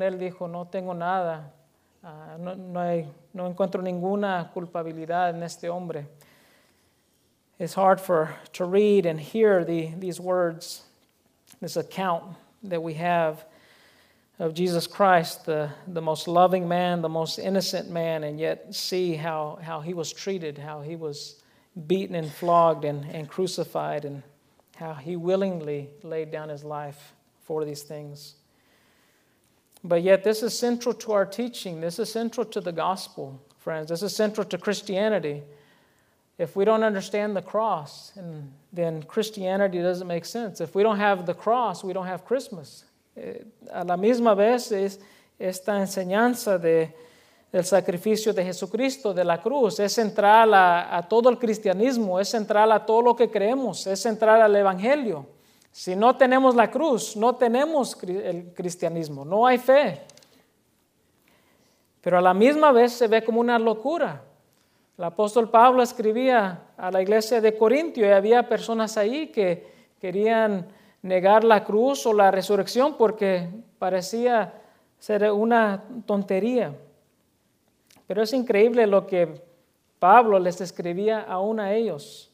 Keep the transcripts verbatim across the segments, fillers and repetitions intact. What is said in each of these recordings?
aún él dijo, no tengo nada, uh, no, no, hay, no encuentro ninguna culpabilidad en este hombre. It's hard for to read and hear the, these words, this account that we have of Jesus Christ, the, the most loving man, the most innocent man, and yet see how, how he was treated, how he was beaten and flogged and, and crucified, and how he willingly laid down his life for these things. But yet this is central to our teaching. This is central to the gospel, friends. This is central to Christianity. If we don't understand the cross, and then Christianity doesn't make sense. If we don't have the cross, we don't have Christmas. Eh, a la misma vez es esta enseñanza de, del sacrificio de Jesucristo, de la cruz, es central a, a todo el cristianismo, es central a todo lo que creemos, es central al evangelio. Si no tenemos la cruz, no tenemos el cristianismo, no hay fe. Pero a la misma vez se ve como una locura. El apóstol Pablo escribía a la iglesia de Corintio y había personas ahí que querían negar la cruz o la resurrección porque parecía ser una tontería. Pero es increíble lo que Pablo les escribía aún a ellos.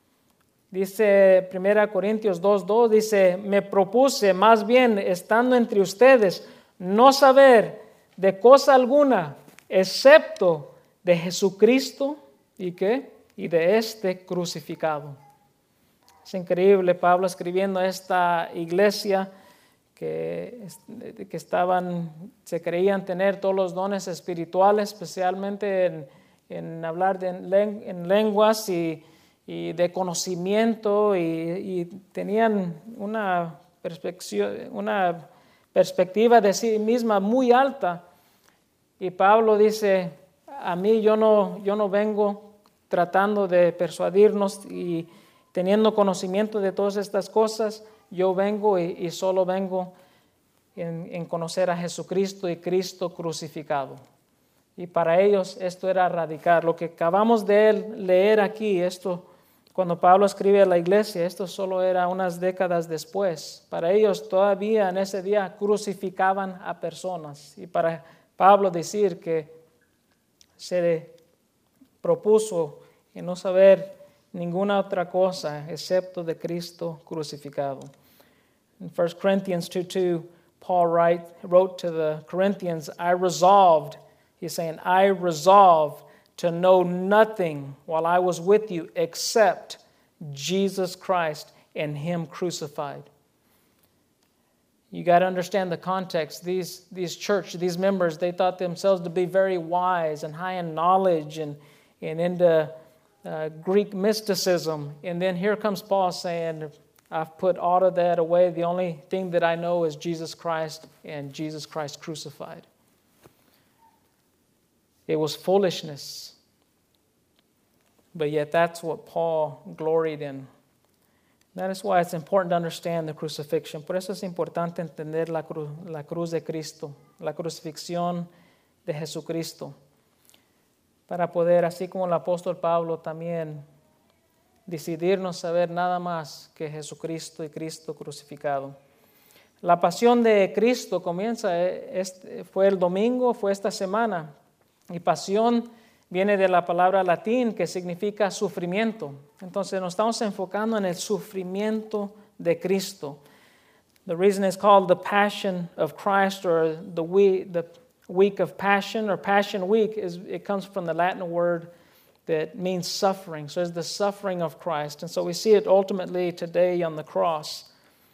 Dice primera Corintios dos dos, dice, me propuse más bien estando entre ustedes no saber de cosa alguna excepto de Jesucristo y qué, y de este crucificado. Es increíble Pablo escribiendo a esta iglesia que, que estaban, se creían tener todos los dones espirituales, especialmente en, en hablar de, en lenguas y, y de conocimiento, y, y tenían una perspectiva, una perspectiva de sí misma muy alta. Y Pablo dice, a mí yo no, yo no vengo tratando de persuadirnos y teniendo conocimiento de todas estas cosas, yo vengo y, y solo vengo en, en conocer a Jesucristo y Cristo crucificado. Y para ellos esto era radical. Lo que acabamos de leer aquí, esto cuando Pablo escribe a la iglesia, esto solo era unas décadas después. Para ellos todavía en ese día crucificaban a personas. Y para Pablo decir que se propuso en no saber ninguna otra cosa excepto de Cristo crucificado. In First Corinthians two two, Paul write, wrote to the Corinthians, I resolved, he's saying, I resolved to know nothing while I was with you except Jesus Christ and Him crucified. You got to understand the context. These, these church, these members, they thought themselves to be very wise and high in knowledge and, and into uh, Greek mysticism. And then here comes Paul saying, I've put all of that away. The only thing that I know is Jesus Christ and Jesus Christ crucified. It was foolishness. But yet that's what Paul gloried in. That is why it's important to understand the crucifixion. Por eso es importante entender la, cru- la cruz de Cristo, la crucifixión de Jesucristo, para poder, así como el apóstol Pablo, también decidirnos saber nada más que Jesucristo y Cristo crucificado. La pasión de Cristo comienza, este, fue el domingo, fue esta semana, y pasión viene de la palabra latín que significa sufrimiento. Entonces nos estamos enfocando en el sufrimiento de Cristo. The reason it's called the Passion of Christ, or the week, the week of Passion, or Passion Week, is it comes from the Latin word that means suffering. So it's the suffering of Christ. And so we see it ultimately today on the cross.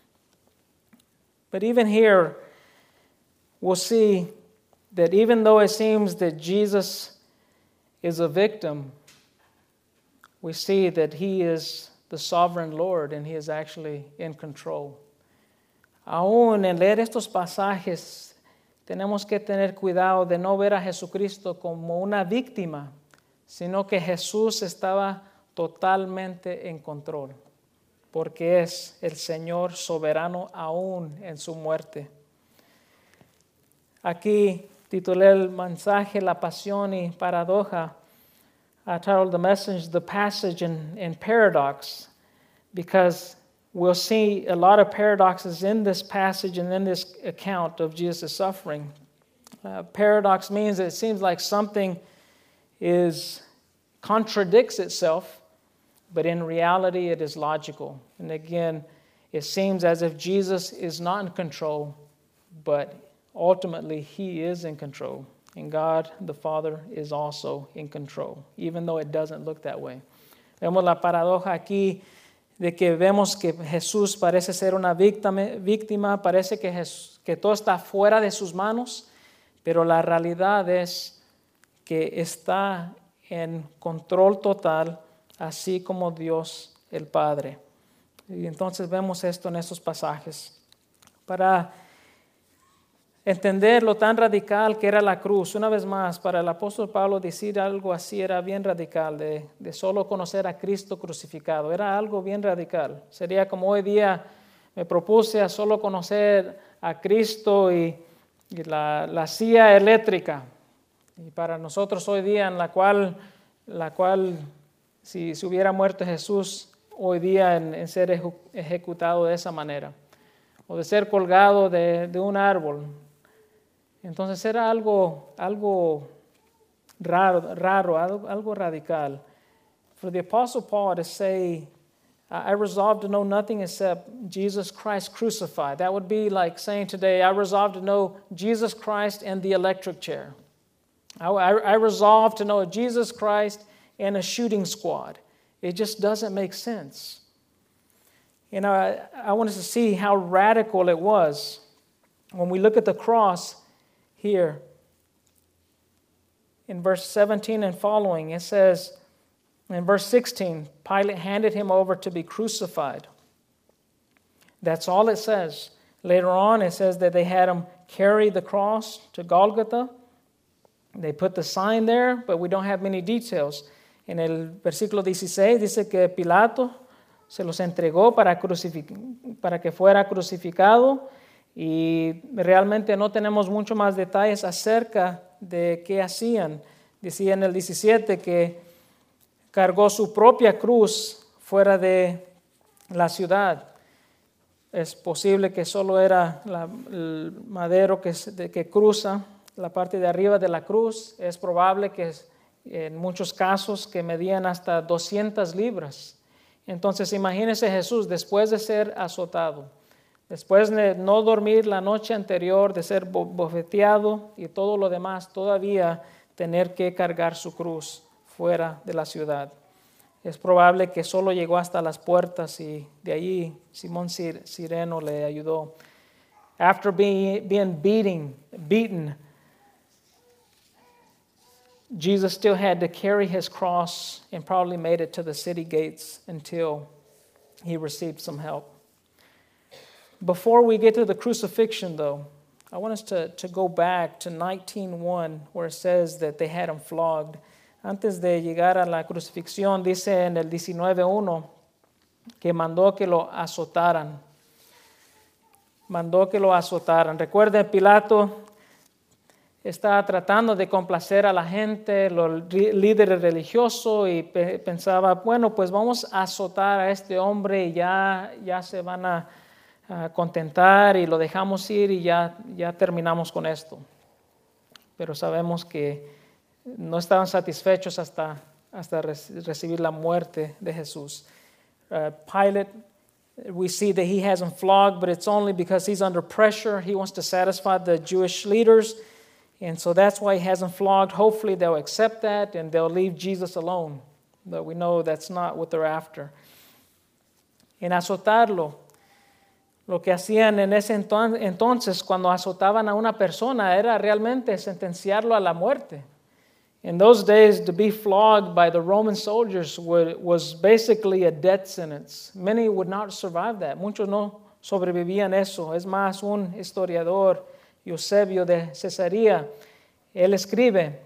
But even here, we'll see that even though it seems that Jesus is a victim, we see that He is the sovereign Lord and He is actually in control. Aún en leer estos pasajes, tenemos que tener cuidado de no ver a Jesucristo como una víctima, sino que Jesús estaba totalmente en control, porque es el Señor soberano aún en su muerte. Aquí titulé el mensaje La Pasión y Paradoja. I titled the message The Passage and, and Paradox, because we'll see a lot of paradoxes in this passage and in this account of Jesus' suffering. Uh, paradox means that it seems like something is contradicts itself, but in reality it is logical. And again, it seems as if Jesus is not in control, but ultimately he is in control. And God, the Father, is also in control, even though it doesn't look that way. Vemos la paradoja aquí de que vemos que Jesús parece ser una víctima, víctima parece que, Jesús, que todo está fuera de sus manos, pero la realidad es que está en control total, así como Dios el Padre. Y entonces vemos esto en estos pasajes. Para entender lo tan radical que era la cruz, una vez más, para el apóstol Pablo decir algo así era bien radical, de, de solo conocer a Cristo crucificado, era algo bien radical. Sería como hoy día me propuse a solo conocer a Cristo y, y la, la silla eléctrica. Y para nosotros hoy día, en la cual, la cual si, si hubiera muerto Jesús hoy día en, en ser ejecutado de esa manera, o de ser colgado de, de un árbol. Entonces era algo, algo raro, raro algo, algo radical. For the Apostle Paul to say, I resolved to know nothing except Jesus Christ crucified. That would be like saying today, I resolved to know Jesus Christ and the electric chair. I, I, I resolved to know Jesus Christ and a shooting squad. It just doesn't make sense. You know, I, I want us to see how radical it was. When we look at the cross here, in verse seventeen and following, it says, in verse sixteen, Pilate handed him over to be crucified. That's all it says. Later on, it says that they had him carry the cross to Golgotha. They put the sign there, but we don't have many details. En el versículo dieciséis dice que Pilato se los entregó para, crucific- para que fuera crucificado, y realmente no tenemos mucho más detalles acerca de qué hacían. Decía en el diecisiete que cargó su propia cruz fuera de la ciudad. Es posible que solo era la, el madero que, que cruza la parte de arriba de la cruz. Es probable que en muchos casos que medían hasta doscientas libras. Entonces imagínese Jesús después de ser azotado, después de no dormir la noche anterior, de ser bofeteado y todo lo demás, todavía tener que cargar su cruz fuera de la ciudad. Es probable que solo llegó hasta las puertas y de allí Simón Cireno le ayudó. After being, being beating, beaten, Jesus still had to carry his cross and probably made it to the city gates until he received some help. Before we get to the crucifixion, though, I want us to, to go back to nineteen one, where it says that they had him flogged. Antes de llegar a la crucifixión, dice en el diecinueve uno que mandó que lo azotaran. Mandó que lo azotaran. Recuerden, Pilato estaba tratando de complacer a la gente, los líderes religiosos, y pe- pensaba, bueno, pues vamos a azotar a este hombre y ya, ya se van a, a contentar y lo dejamos ir y ya, ya terminamos con esto. Pero sabemos que no estaban satisfechos hasta, hasta re- recibir la muerte de Jesús. Uh, Pilate, we see that he has him flogged, but it's only because he's under pressure. He wants to satisfy the Jewish leaders. And so that's why he has them flogged. Hopefully they'll accept that and they'll leave Jesus alone. But we know that's not what they're after. En azotarlo, lo que hacían en ese entonces cuando azotaban a una persona era realmente sentenciarlo a la muerte. In those days, to be flogged by the Roman soldiers was basically a death sentence. Many would not survive that. Muchos no sobrevivían eso. Es más, un historiador, Eusebio de Cesarea, él escribe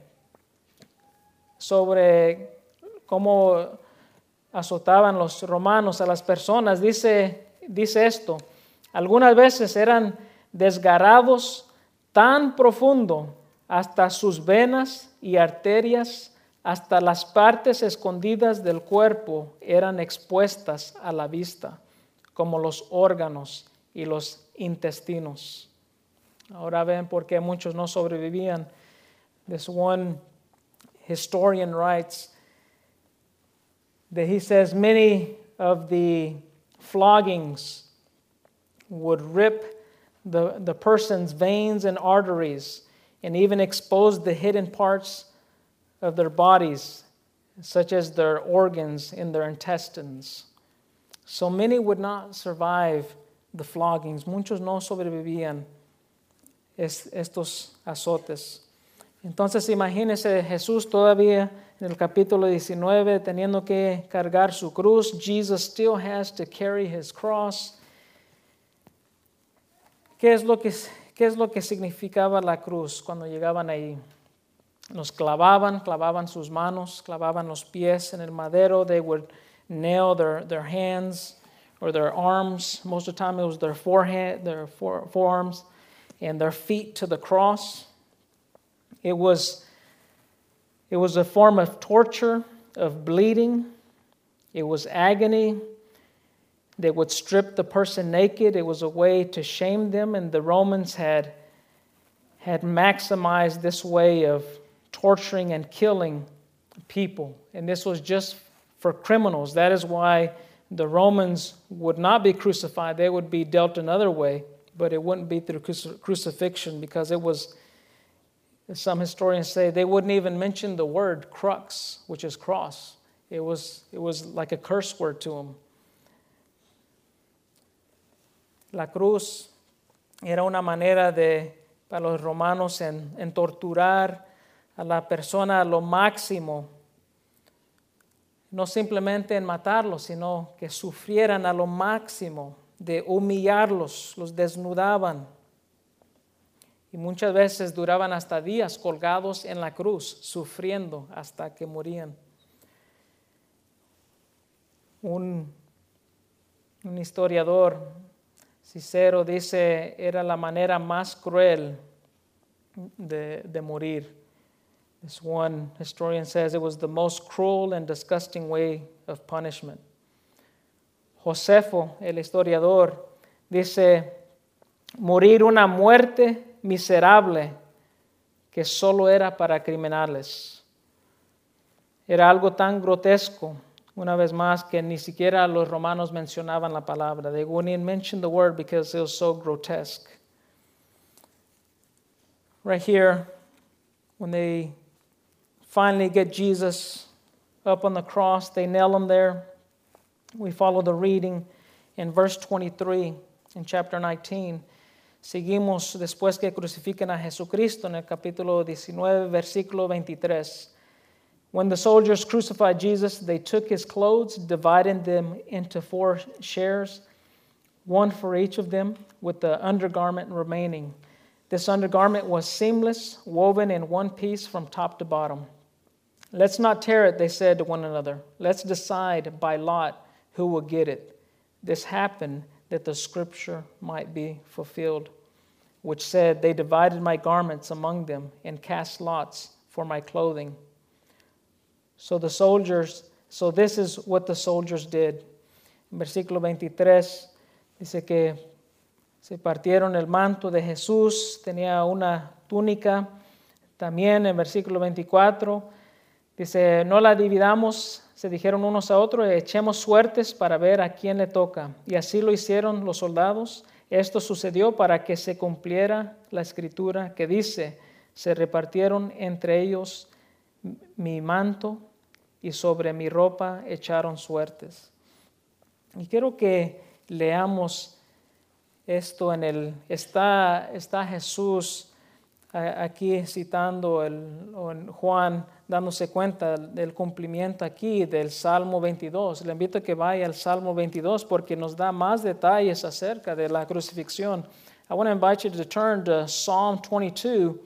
sobre cómo azotaban los romanos a las personas. Dice, dice esto: algunas veces eran desgarrados tan profundo hasta sus venas y arterias, hasta las partes escondidas del cuerpo eran expuestas a la vista, como los órganos y los intestinos. Ahora ven por qué muchos no sobrevivían. This one historian writes that he says many of the floggings would rip the, the person's veins and arteries and even expose the hidden parts of their bodies, such as their organs and their intestines. So many would not survive the floggings. Muchos no sobrevivían es, estos azotes. Entonces imagínense Jesús todavía en el capítulo diecinueve teniendo que cargar su cruz. Jesus still has to carry his cross. ¿Qué es lo que, qué es lo que significaba la cruz cuando llegaban ahí? Los clavaban, clavaban sus manos, clavaban los pies en el madero. They would nail their, their hands or their arms. Most of the time it was their forehead, their fore, forearms, and their feet to the cross. It was, it was a form of torture, of bleeding. It was agony. They would strip the person naked. It was a way to shame them, and the Romans had, had maximized this way of torturing and killing people. And this was just for criminals. That is why the Romans would not be crucified. They would be dealt another way, but it wouldn't be through crucifixion because it was, some historians say, they wouldn't even mention the word crux, which is cross. It was, it was like a curse word to them. La cruz era una manera de, para los romanos en, en torturar a la persona a lo máximo, no simplemente en matarlos, sino que sufrieran a lo máximo, de humillarlos, los desnudaban. Y muchas veces duraban hasta días colgados en la cruz, sufriendo hasta que morían. Un, un historiador, Cicero, dice, era la manera más cruel de, de morir. This one historian says it was the most cruel and disgusting way of punishment. Josefo, el historiador, dice, morir una muerte miserable que solo era para criminales. Era algo tan grotesco, una vez más, que ni siquiera los romanos mencionaban la palabra. They wouldn't even mention the word because it was so grotesque. Right here, when they finally get Jesus up on the cross, they nail him there. We follow the reading in verse twenty-three in chapter nineteen. Seguimos después que crucifican a Jesucristo en el capítulo diecinueve, versículo veintitrés. When the soldiers crucified Jesus, they took his clothes, divided them into four shares, one for each of them, with the undergarment remaining. This undergarment was seamless, woven in one piece from top to bottom. Let's not tear it, they said to one another. Let's decide by lot who will get it. This happened that the scripture might be fulfilled, which said, they divided my garments among them and cast lots for my clothing. So the soldiers, so this is what the soldiers did. En versículo veintitrés dice que se partieron el manto de Jesús, tenía una túnica. También en versículo veinticuatro dice, no la dividamos, se dijeron unos a otros, echemos suertes para ver a quién le toca. Y así lo hicieron los soldados. Esto sucedió para que se cumpliera la escritura que dice, se repartieron entre ellos mi manto y sobre mi ropa echaron suertes. Y quiero que leamos esto en el, está, está Jesús aquí citando el, o en Juan dándose cuenta del cumplimiento aquí del Salmo veintidós. Le invito a que vaya al Salmo veintidós porque nos da más detalles acerca de la crucifixión. I want to invite you to turn to Psalm twenty-two.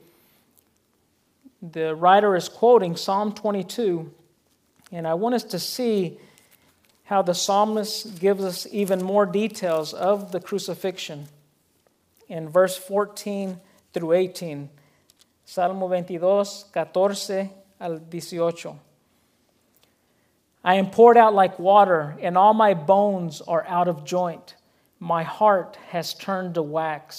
The writer is quoting Psalm twenty-two, and I want us to see how the psalmist gives us even more details of the crucifixion in verse fourteen through eighteen. Salmo veintidós, catorce al dieciocho. I am poured out like water, and all my bones are out of joint. My heart has turned to wax,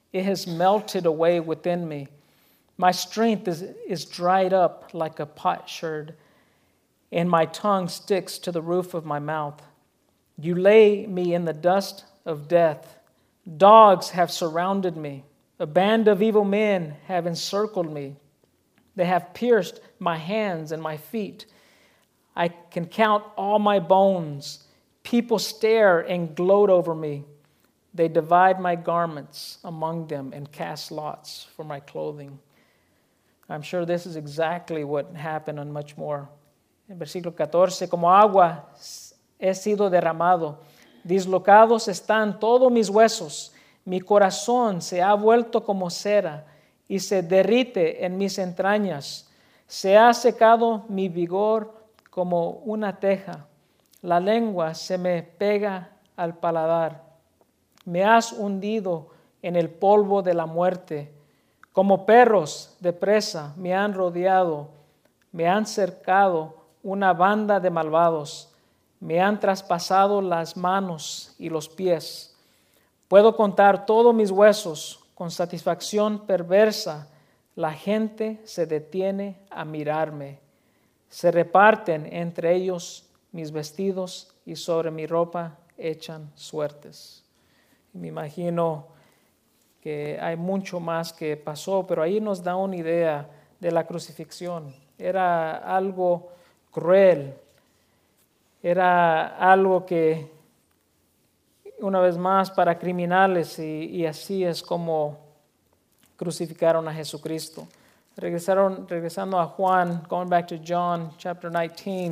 It has melted away within me. My strength is, is dried up like a potsherd, and my tongue sticks to the roof of my mouth. You lay me in the dust of death. Dogs have surrounded me. A band of evil men have encircled me. They have pierced my hands and my feet. I can count all my bones. People stare and gloat over me. They divide my garments among them and cast lots for my clothing. I'm sure this is exactly what happened and much more. En versículo catorce, como agua he sido derramado. Dislocados están todos mis huesos. Mi corazón se ha vuelto como cera y se derrite en mis entrañas. Se ha secado mi vigor como una teja. La lengua se me pega al paladar. Me has hundido en el polvo de la muerte. Como perros de presa me han rodeado. Me han cercado una banda de malvados. Me han traspasado las manos y los pies. Puedo contar todos mis huesos con satisfacción perversa. La gente se detiene a mirarme. Se reparten entre ellos mis vestidos y sobre mi ropa echan suertes. Me imagino que hay mucho más que pasó, pero ahí nos da una idea de la crucifixión. Era algo cruel. Era algo que, una vez más, para criminales, y, y así es como crucificaron a Jesucristo. Regresaron, regresando a Juan, going back to John chapter nineteen.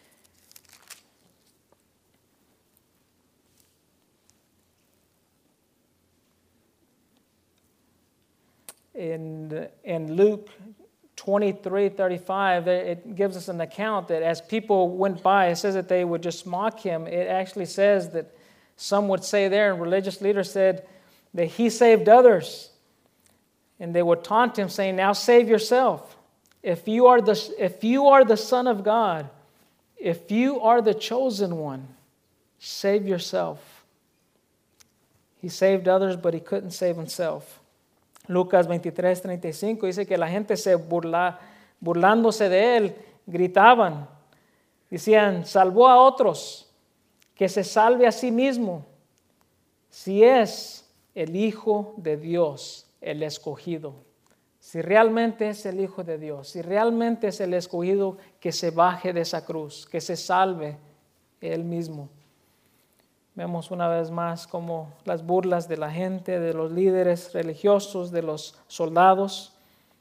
In, in Luke twenty-three thirty-five, it gives us an account that as people went by, it says that they would just mock him. It actually says that some would say there, and religious leaders said that he saved others. And they would taunt him, saying, now save yourself. If you are the, if you are the Son of God, if you are the chosen one, save yourself. He saved others, but he couldn't save himself. Lucas veintitrés treinta y cinco dice que la gente se burla, burlándose de él, gritaban, decían, salvó a otros, que se salve a sí mismo, si es el Hijo de Dios, el escogido. Si realmente es el Hijo de Dios, si realmente es el escogido, que se baje de esa cruz, que se salve él mismo. Vemos una vez más como las burlas de la gente, de los líderes religiosos, de los soldados.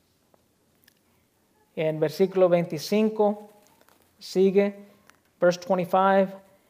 En versículo veinticinco sigue, verse twenty-five,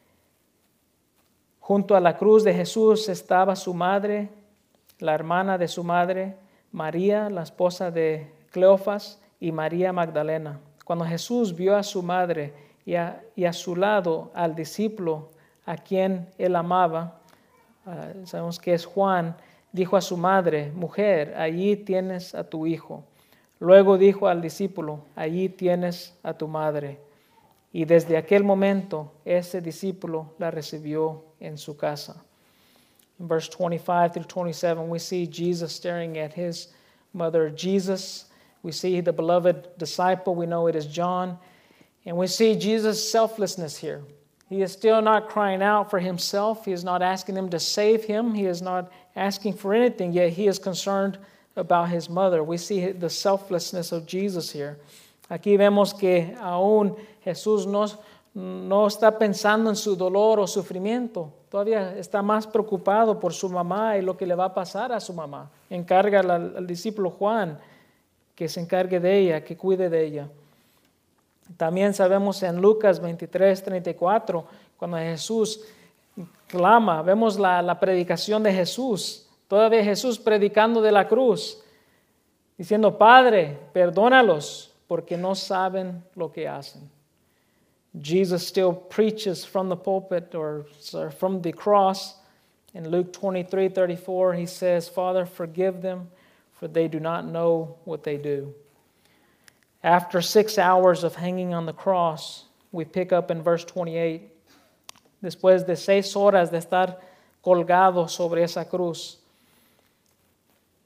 junto a la cruz de Jesús estaba su madre, la hermana de su madre, María, la esposa de Cleofas, y María Magdalena. Cuando Jesús vio a su madre y a, y a su lado al discípulo a quien él amaba, uh, sabemos que es Juan, dijo a su madre, mujer, allí tienes a tu hijo. Luego dijo al discípulo, allí tienes a tu madre. Y desde aquel momento, ese discípulo la recibió en su casa. In verse twenty-five through twenty-seven, we see Jesus staring at his mother, Jesus. We see the beloved disciple. We know it is John. And we see Jesus' selflessness here. He is still not crying out for himself. He is not asking them to save him. He is not asking for anything, yet he is concerned about his mother. We see the selflessness of Jesus here. Aquí vemos que aún Jesús no, no está pensando en su dolor o sufrimiento. Todavía está más preocupado por su mamá y lo que le va a pasar a su mamá. Encarga al, al discípulo Juan que se encargue de ella, que cuide de ella. También sabemos en Lucas veintitrés treinta y cuatro, cuando Jesús clama, vemos la, la predicación de Jesús. Todavía Jesús predicando de la cruz, diciendo, Padre, perdónalos, porque no saben lo que hacen. Jesus still preaches from the pulpit or sorry, from the cross. In Luke twenty-three thirty-four, he says, Father, forgive them, for they do not know what they do. After six hours of hanging on the cross, we pick up in verse twenty-eight. Después de seis horas de estar colgado sobre esa cruz,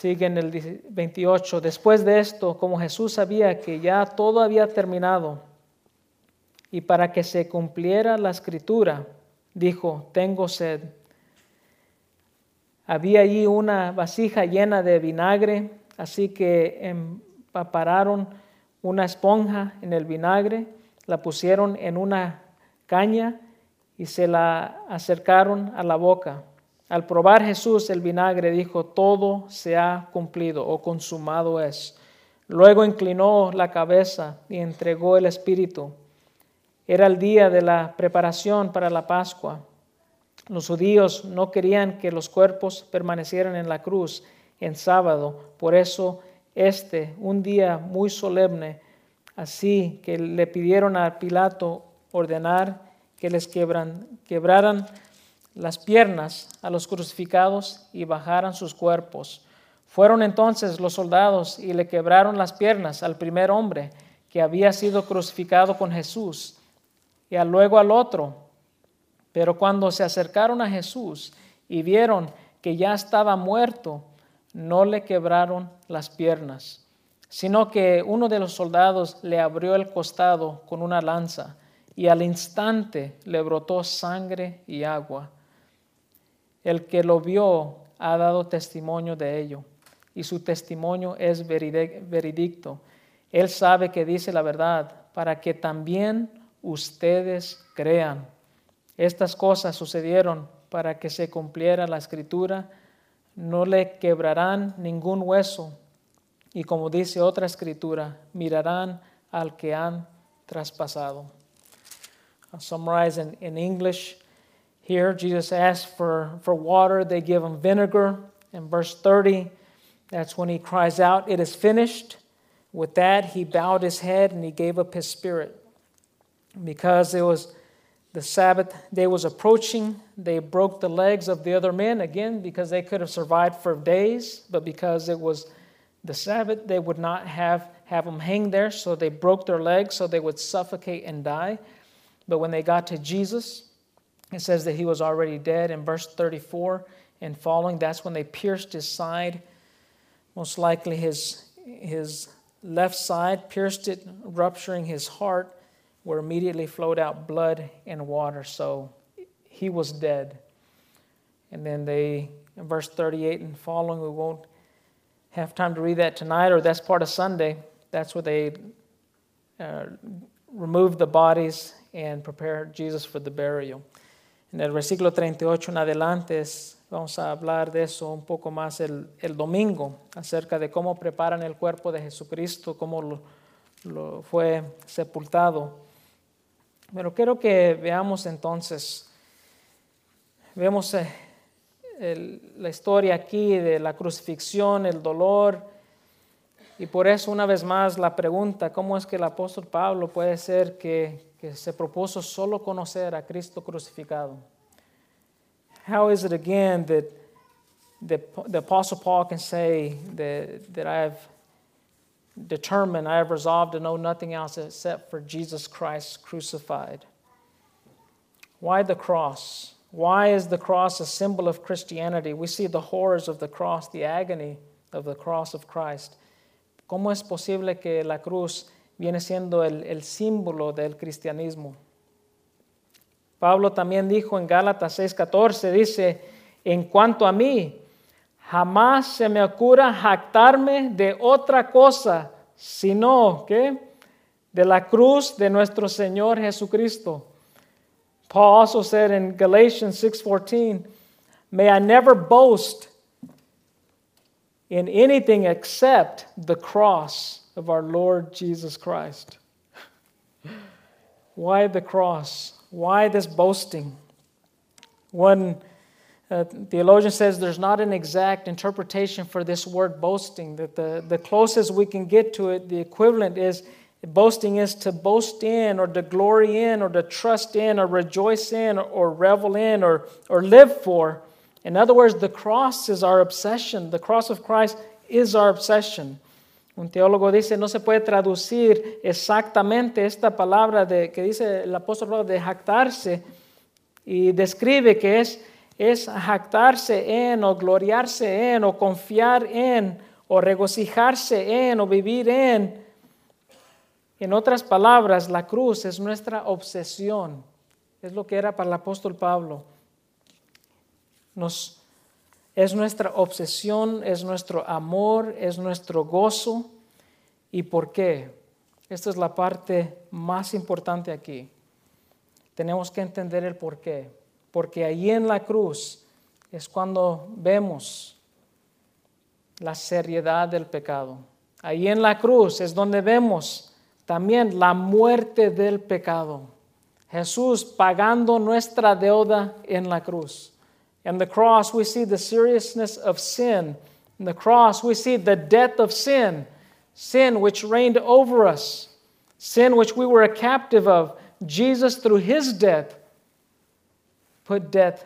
Sigue en el veintiocho. Después de esto, como Jesús sabía que ya todo había terminado, y para que se cumpliera la escritura, dijo, tengo sed. Había allí una vasija llena de vinagre, así que empaparon una esponja en el vinagre, la pusieron en una caña y se la acercaron a la boca. Al probar Jesús el vinagre, dijo, todo se ha cumplido o consumado es. Luego inclinó la cabeza y entregó el espíritu. Era el día de la preparación para la Pascua. Los judíos no querían que los cuerpos permanecieran en la cruz en sábado, por eso este, un día muy solemne, así que le pidieron a Pilato ordenar que les quebran, quebraran las piernas a los crucificados y bajaran sus cuerpos. Fueron entonces los soldados y le quebraron las piernas al primer hombre que había sido crucificado con Jesús y luego al otro. Pero cuando se acercaron a Jesús y vieron que ya estaba muerto, no le quebraron las piernas, sino que uno de los soldados le abrió el costado con una lanza y al instante le brotó sangre y agua. El que lo vio ha dado testimonio de ello, y su testimonio es veredicto. Él sabe que dice la verdad, para que también ustedes crean. Estas cosas sucedieron para que se cumpliera la escritura, no le quebrarán ningún hueso, y como dice otra escritura, mirarán al que han traspasado. I'll summarize in, in English. Here, Jesus asked for, for water. They give him vinegar. In verse thirty, that's when he cries out, "It is finished." With that, he bowed his head and he gave up his spirit. Because it was the Sabbath day was approaching, they broke the legs of the other men, again, because they could have survived for days, but because it was the Sabbath, they would not have, have them hang there, so they broke their legs so they would suffocate and die. But when they got to Jesus, it says that he was already dead. In verse thirty-four and following, that's when they pierced his side. Most likely his, his left side, pierced it, rupturing his heart, where immediately flowed out blood and water. So he was dead. And then they, in verse thirty-eight and following, we won't have time to read that tonight, or that's part of Sunday. That's where they uh, removed the bodies and prepared Jesus for the burial. En el versículo treinta y ocho en adelante es, vamos a hablar de eso un poco más el, el domingo, acerca de cómo preparan el cuerpo de Jesucristo, cómo lo, lo fue sepultado. Pero quiero que veamos entonces, vemos eh, el, la historia aquí de la crucifixión, el dolor, y por eso una vez más la pregunta, ¿cómo es que el apóstol Pablo puede ser que, que se propuso solo conocer a Cristo crucificado? How is it again that the, the apostle Paul can say that, that I have determined, I have resolved to know nothing else except for Jesus Christ crucified? Why the cross? Why is the cross a symbol of Christianity? We see the horrors of the cross, the agony of the cross of Christ. ¿Cómo es posible que la cruz viene siendo el, el símbolo del cristianismo? Pablo también dijo en Gálatas seis catorce, dice, en cuanto a mí, jamás se me ocurra jactarme de otra cosa, sino que de la cruz de nuestro Señor Jesucristo. Paul also said in Galatians six fourteen, may I never boast in anything except the cross of our Lord Jesus Christ. Why the cross? Why this boasting? One uh, theologian says there's not an exact interpretation for this word boasting, that the, the closest we can get to it, the equivalent is boasting is to boast in or to glory in or to trust in or rejoice in or, or revel in or, or live for. In other words, the cross is our obsession. The cross of Christ is our obsession. Un teólogo dice, no se puede traducir exactamente esta palabra de, que dice el apóstol Pablo de jactarse, y describe que es es jactarse en o gloriarse en o confiar en o regocijarse en o vivir en. En otras palabras, la cruz es nuestra obsesión. Es lo que era para el apóstol Pablo. Nos, es nuestra obsesión, es nuestro amor, es nuestro gozo. ¿Y por qué? Esta es la parte más importante aquí. Tenemos que entender el por qué. Porque ahí en la cruz es cuando vemos la seriedad del pecado. Ahí en la cruz es donde vemos también la muerte del pecado. Jesús pagando nuestra deuda en la cruz. In the cross we see the seriousness of sin. In the cross we see the death of sin. Sin which reigned over us. Sin which we were a captive of. Jesus through his death put death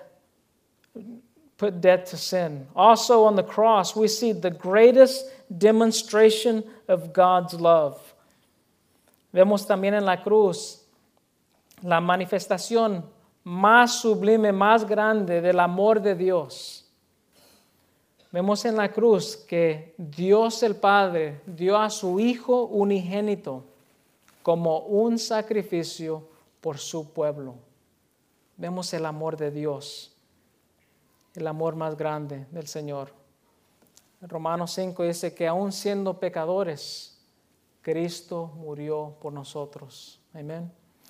put death to sin. Also on the cross we see the greatest demonstration of God's love. Vemos también en la cruz la manifestación más sublime, más grande del amor de Dios. Vemos en la cruz que Dios el Padre dio a su Hijo unigénito como un sacrificio por su pueblo. Vemos el amor de Dios, el amor más grande del Señor. En Romanos cinco dice que aun siendo pecadores, Cristo murió por nosotros. Amén.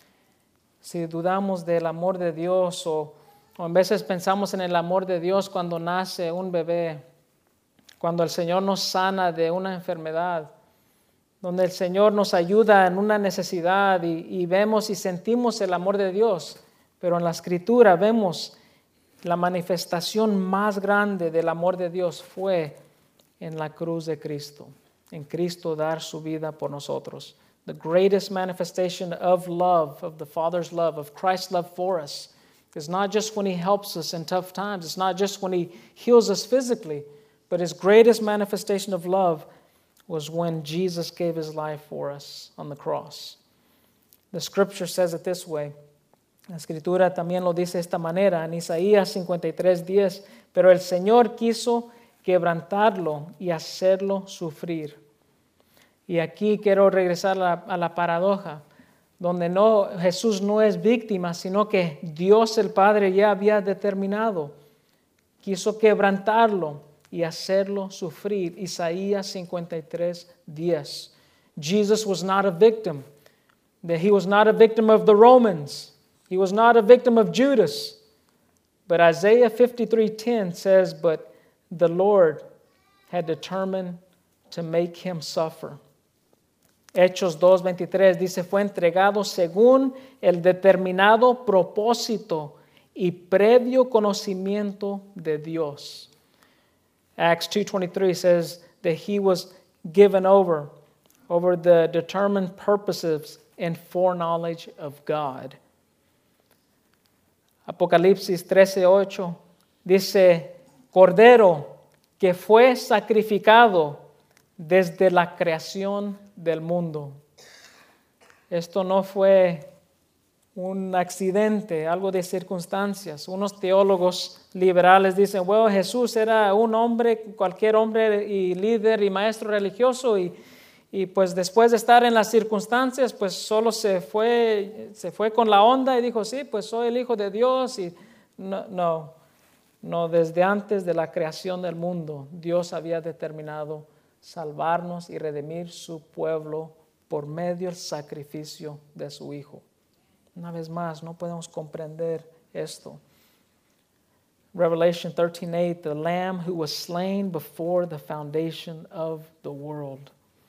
Si dudamos del amor de Dios o, o a veces pensamos en el amor de Dios cuando nace un bebé, cuando el Señor nos sana de una enfermedad, donde el Señor nos ayuda en una necesidad y, y vemos y sentimos el amor de Dios, pero en la Escritura vemos la manifestación más grande del amor de Dios fue en la cruz de Cristo. En Cristo dar su vida por nosotros. The greatest manifestation of love, of the Father's love, of Christ's love for us, is not just when he helps us in tough times. It's not just when he heals us physically, but his greatest manifestation of love was when Jesus gave his life for us on the cross. The scripture says it this way. La Escritura también lo dice de esta manera en Isaías cincuenta y tres diez. Pero el Señor quiso quebrantarlo y hacerlo sufrir. Y aquí quiero regresar a la, a la paradoja, donde no, Jesús no es víctima, sino que Dios el Padre ya había determinado. Quiso quebrantarlo y hacerlo sufrir. Isaías cincuenta y tres diez. Jesus was not a victim. That he was not a victim of the Romans. He was not a victim of Judas. But Isaiah fifty-three ten says, but the Lord had determined to make him suffer. Hechos dos veintitrés dice, fue entregado según el determinado propósito y previo conocimiento de Dios. Acts two twenty-three says that he was given over, over the determined purposes and foreknowledge of God. Apocalipsis trece ocho dice, Cordero que fue sacrificado desde la creación del mundo. Esto no fue un accidente, algo de circunstancias. Unos teólogos liberales dicen, bueno, Jesús era un hombre, cualquier hombre y líder y maestro religioso y, y pues después de estar en las circunstancias, pues solo se fue, se fue con la onda y dijo, sí, pues soy el Hijo de Dios. Y no, no, no, desde antes de la creación del mundo, Dios había determinado salvarnos y redimir su pueblo por medio del sacrificio de su Hijo. Una vez más, no podemos comprender esto. Revelation thirteen eight, the Lamb who was slain before the foundation of the world.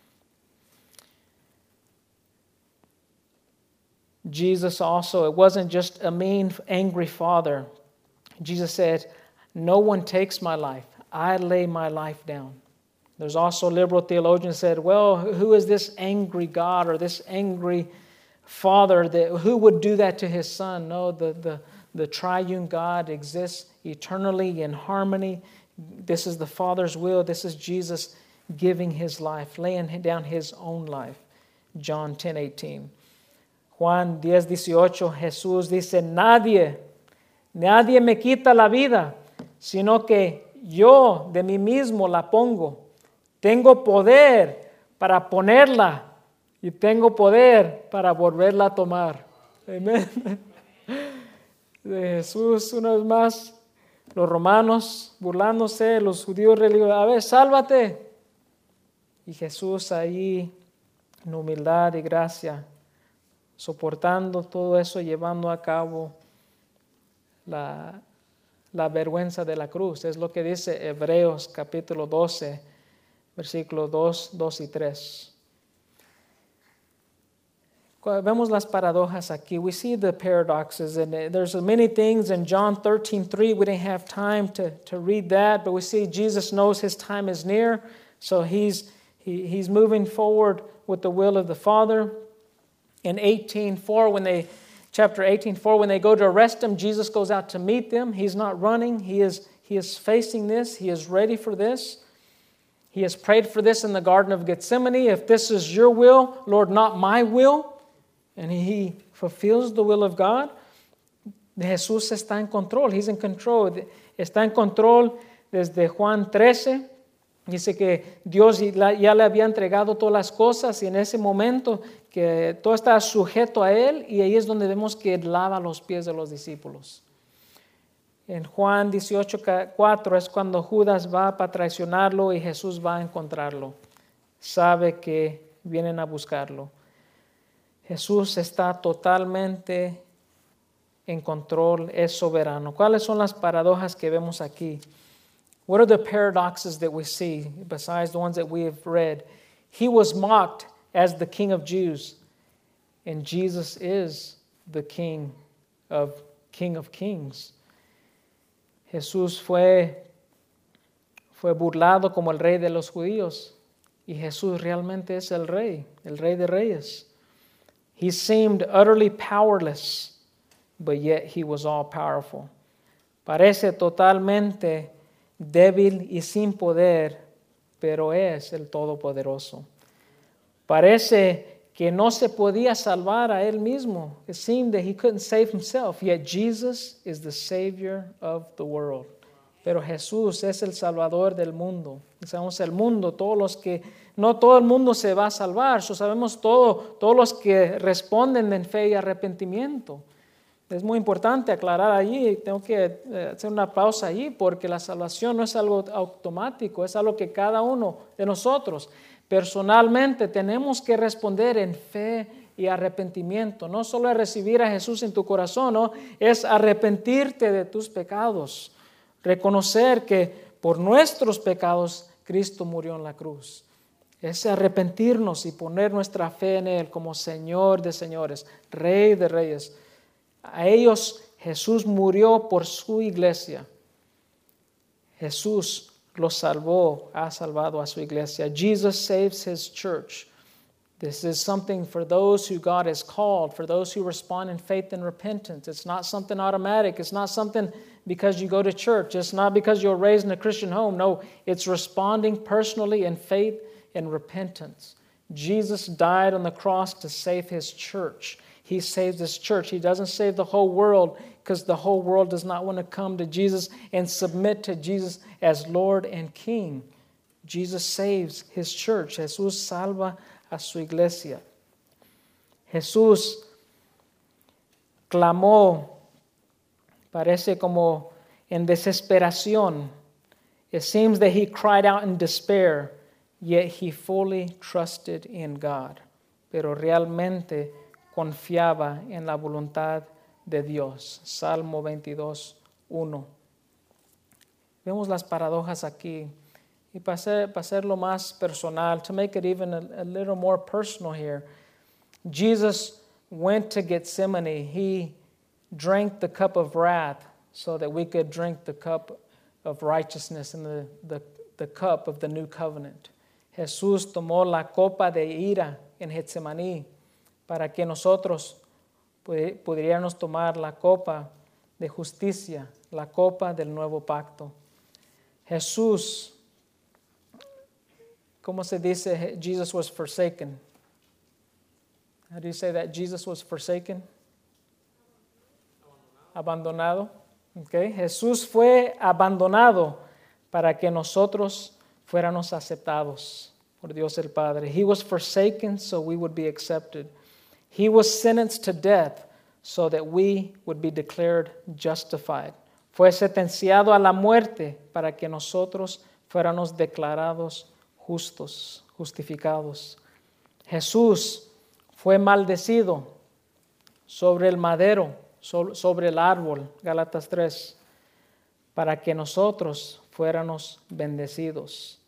Jesus also, it wasn't just a mean, angry father. Jesus said, no one takes my life. I lay my life down. There's also liberal theologians said, well, who is this angry God or this angry Father? That, who would do that to his son? No, the, the, the triune God exists eternally in harmony. This is the Father's will. This is Jesus giving his life, laying down his own life. John ten eighteen. Juan ten dieciocho, Jesús dice, nadie, Nadie me quita la vida, sino que yo de mí mismo la pongo. Tengo poder para ponerla y tengo poder para volverla a tomar. Amén. De Jesús, una vez más, los romanos burlándose, los judíos religiosos, a ver, sálvate. Y Jesús ahí, en humildad y gracia, soportando todo eso, llevando a cabo la, la vergüenza de la cruz. Es lo que dice Hebreos capítulo doce, versículos dos, dos y tres. Vemos las paradojas aquí. We see the paradoxes, and there's many things in John thirteen three. We didn't have time to, to read that, but we see Jesus knows his time is near, so he's he, he's moving forward with the will of the Father. In eighteen four, when they chapter eighteen four, when they go to arrest him, Jesus goes out to meet them. He's not running. He is he is facing this. He is ready for this. He has prayed for this in the Garden of Gethsemane. If this is your will, Lord, not my will. And he fulfills the will of God. Jesús está en control. He's in control. Está en control desde Juan trece. Dice que Dios ya le había entregado todas las cosas y en ese momento que todo está sujeto a Él, y ahí es donde vemos que Él lava los pies de los discípulos. En Juan dieciocho cuatro es cuando Judas va para traicionarlo y Jesús va a encontrarlo. Sabe que vienen a buscarlo. Jesús está totalmente en control, es soberano. ¿Cuáles son las paradojas que vemos aquí? What are the paradoxes that we see besides the ones that we have read? He was mocked as the King of Jews, and Jesus is the King of King of Kings. Jesús fue, fue burlado como el rey de los judíos, y Jesús realmente es el rey, el rey de reyes. He seemed utterly powerless, but yet he was all powerful. Parece totalmente débil y sin poder, pero es el Todopoderoso. Parece que no se podía salvar a él mismo. It seemed that he couldn't save himself, yet Jesus is the Savior of the world. Pero Jesús es el Salvador del mundo. Sabemos el mundo, todos los que, no todo el mundo se va a salvar. So sabemos todo, todos los que responden en fe y arrepentimiento. Es muy importante aclarar allí, tengo que hacer una pausa allí, porque la salvación no es algo automático, es algo que cada uno de nosotros personalmente tenemos que responder en fe y arrepentimiento. No solo es recibir a Jesús en tu corazón, no, es arrepentirte de tus pecados. Reconocer que por nuestros pecados Cristo murió en la cruz. Es arrepentirnos y poner nuestra fe en Él como Señor de señores, Rey de reyes. A ellos Jesús murió por su iglesia. Jesús los salvó, ha salvado a su iglesia. Jesus saves His church. This is something for those who God has called, for those who respond in faith and repentance. It's not something automatic. It's not something because you go to church. It's not because you're raised in a Christian home. No, it's responding personally in faith and repentance. Jesus died on the cross to save His church. He saves His church. He doesn't save the whole world because the whole world does not want to come to Jesus and submit to Jesus as Lord and King. Jesus saves His church. Jesús salva a su iglesia. Jesús clamó, parece como en desesperación. It seems that He cried out in despair, yet He fully trusted in God. Pero realmente confiaba en la voluntad de Dios. Salmo veintidós, uno. Vemos las paradojas aquí. Y para, ser, para hacerlo más personal, to make it even a, a little more personal here, Jesus went to Gethsemane. He drank the cup of wrath so that we could drink the cup of righteousness and the, the, the cup of the new covenant. Jesús tomó la copa de ira en Getsemaní para que nosotros pudiéramos tomar la copa de justicia, la copa del nuevo pacto. Jesús, ¿cómo se dice? Jesus was forsaken. How do you say that? Jesus was forsaken. Abandonado. Okay? Jesús fue abandonado para que nosotros fuéramos aceptados por Dios el Padre. He was forsaken so we would be accepted. He was sentenced to death so that we would be declared justified. Fue sentenciado a la muerte para que nosotros fuéramos declarados justos, justificados. Jesús fue maldecido sobre el madero, sobre el árbol, Gálatas tres, para que nosotros fuéramos bendecidos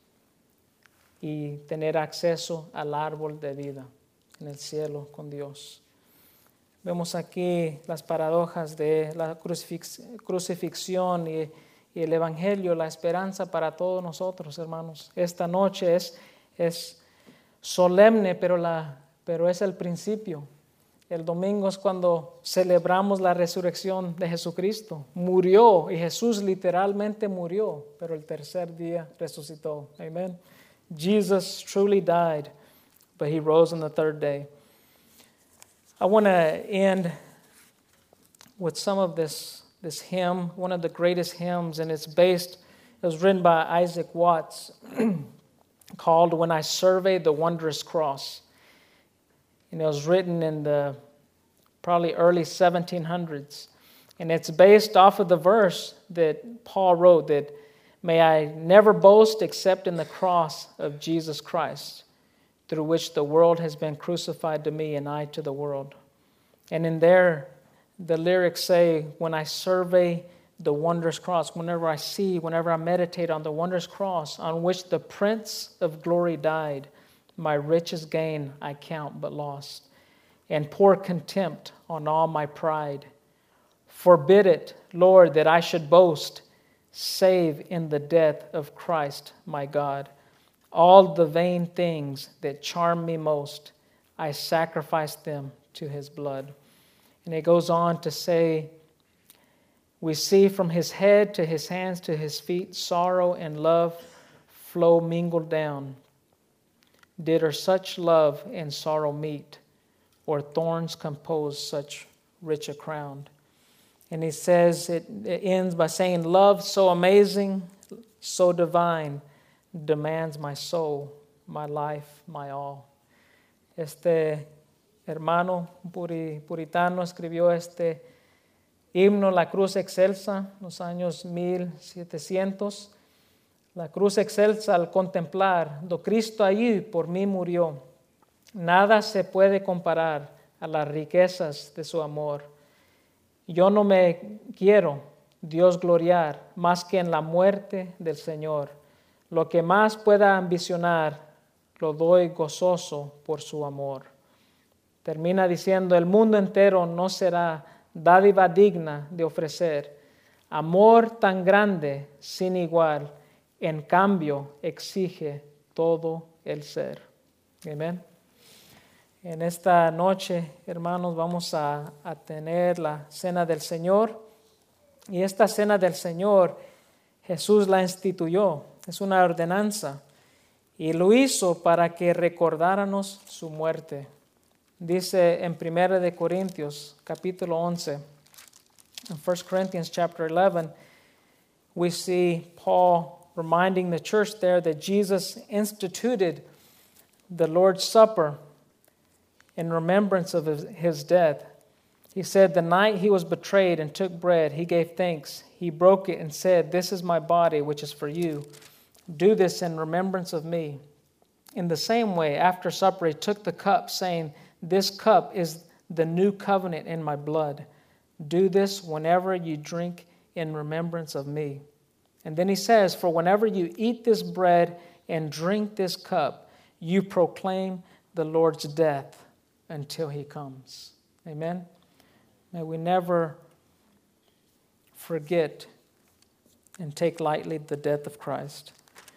y tener acceso al árbol de vida en el cielo con Dios. Vemos aquí las paradojas de la crucifix- crucifixión y, y el Evangelio, la esperanza para todos nosotros, hermanos. Esta noche es, es solemne, pero, la, pero es el principio. El domingo es cuando celebramos la resurrección de Jesucristo. Murió, y Jesús literalmente murió, pero el tercer día resucitó. Amen. Jesus truly died, but he rose on the third day. I want to end with some of this, this hymn, one of the greatest hymns, and it's based, it was written by Isaac Watts, called When I Survey the Wondrous Cross. And it was written in the probably early seventeen hundreds. And it's based off of the verse that Paul wrote, that may I never boast except in the cross of Jesus Christ, through which the world has been crucified to me and I to the world. And in there, the lyrics say, when I survey the wondrous cross, whenever I see, whenever I meditate on the wondrous cross on which the Prince of Glory died, my richest gain I count but lost, and pour contempt on all my pride. Forbid it, Lord, that I should boast, save in the death of Christ my God. All the vain things that charm me most, I sacrifice them to his blood. And it goes on to say, we see from his head to his hands to his feet, sorrow and love flow mingled down. Did er such love and sorrow meet, or thorns compose such rich a crown? And he says, it, it ends by saying, love so amazing, so divine, demands my soul, my life, my all. Este hermano puri, puritano escribió este himno, La Cruz Excelsa, en los años mil setecientos. La cruz excelsa al contemplar, do Cristo allí por mí murió. Nada se puede comparar a las riquezas de su amor. Yo no me quiero, Dios, gloriar más que en la muerte del Señor. Lo que más pueda ambicionar, lo doy gozoso por su amor. Termina diciendo, el mundo entero no será dádiva digna de ofrecer. Amor tan grande, sin igual, en cambio exige todo el ser. Amén. En esta noche, hermanos, vamos a, a tener la cena del Señor. Y esta cena del Señor, Jesús la instituyó. Es una ordenanza. Y lo hizo para que recordáramos su muerte. Dice en Primera de Corintios, capítulo once, in First Corinthians chapter eleven, we see Paul reminding the church there that Jesus instituted the Lord's Supper in remembrance of his, his death. He said, the night he was betrayed and took bread, he gave thanks. He broke it and said, this is my body, which is for you. Do this in remembrance of me. In the same way, after supper, he took the cup, saying, this cup is the new covenant in my blood. Do this whenever you drink in remembrance of me. And then he says, for whenever you eat this bread and drink this cup, you proclaim the Lord's death until he comes. Amen. May we never forget and take lightly the death of Christ.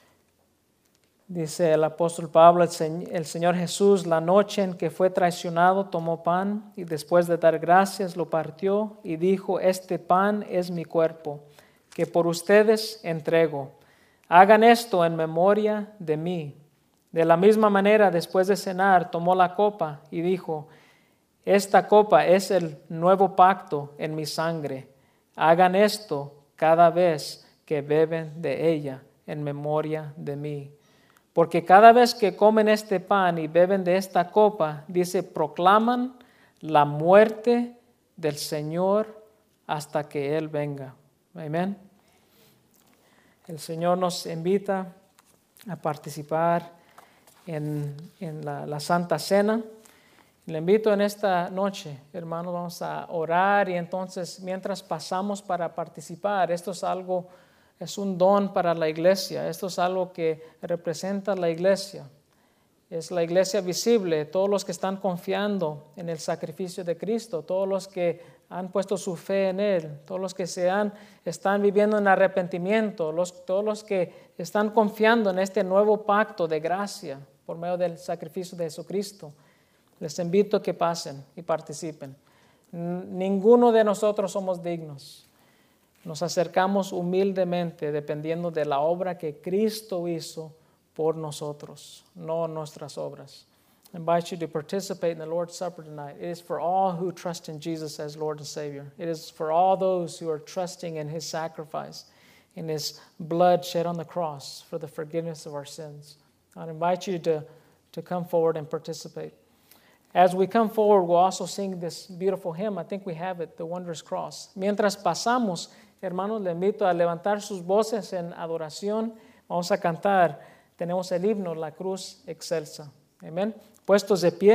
Dice el apóstol Pablo, el Señor Jesús, la noche en que fue traicionado, tomó pan y después de dar gracias lo partió y dijo, este pan es mi cuerpo, que por ustedes entrego. Hagan esto en memoria de mí. De la misma manera, después de cenar, tomó la copa y dijo, esta copa es el nuevo pacto en mi sangre. Hagan esto cada vez que beben de ella en memoria de mí. Porque cada vez que comen este pan y beben de esta copa, dice, proclaman la muerte del Señor hasta que Él venga. Amén. El Señor nos invita a participar en, en la, la Santa Cena. Le invito en esta noche, hermanos, vamos a orar y entonces mientras pasamos para participar, esto es algo, es un don para la iglesia, esto es algo que representa la iglesia. Es la iglesia visible, todos los que están confiando en el sacrificio de Cristo, todos los que han puesto su fe en Él, todos los que se han, están viviendo en arrepentimiento, los, todos los que están confiando en este nuevo pacto de gracia por medio del sacrificio de Jesucristo. Les invito a que pasen y participen. Ninguno de nosotros somos dignos. Nos acercamos humildemente dependiendo de la obra que Cristo hizo por nosotros, no nuestras obras. I invite you to participate in the Lord's Supper tonight. It is for all who trust in Jesus as Lord and Savior. It is for all those who are trusting in His sacrifice, in His blood shed on the cross for the forgiveness of our sins. I invite you to, to come forward and participate. As we come forward, we'll also sing this beautiful hymn. I think we have it, The Wondrous Cross. Mientras pasamos, hermanos, le invito a levantar sus voces en adoración. Vamos a cantar. Tenemos el himno, La Cruz Excelsa. Amén. Puestos de pie.